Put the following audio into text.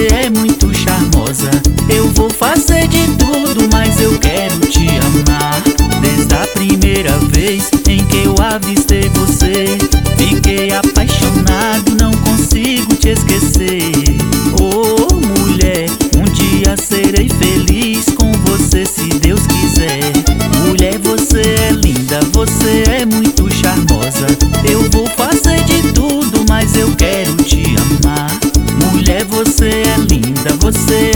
você é muito charmosa. Eu vou fazer de tudo, mas eu quero te amar. Desde a primeira vez em que eu avistei você, fiquei apaixonado, não consigo te esquecer. Oh, mulher, um dia serei feliz com você, se Deus quiser. Mulher, você é linda, você é muito charmosa. Eu vou fazer de tudo, mas eu quero te amar. Mulher, você é linda, você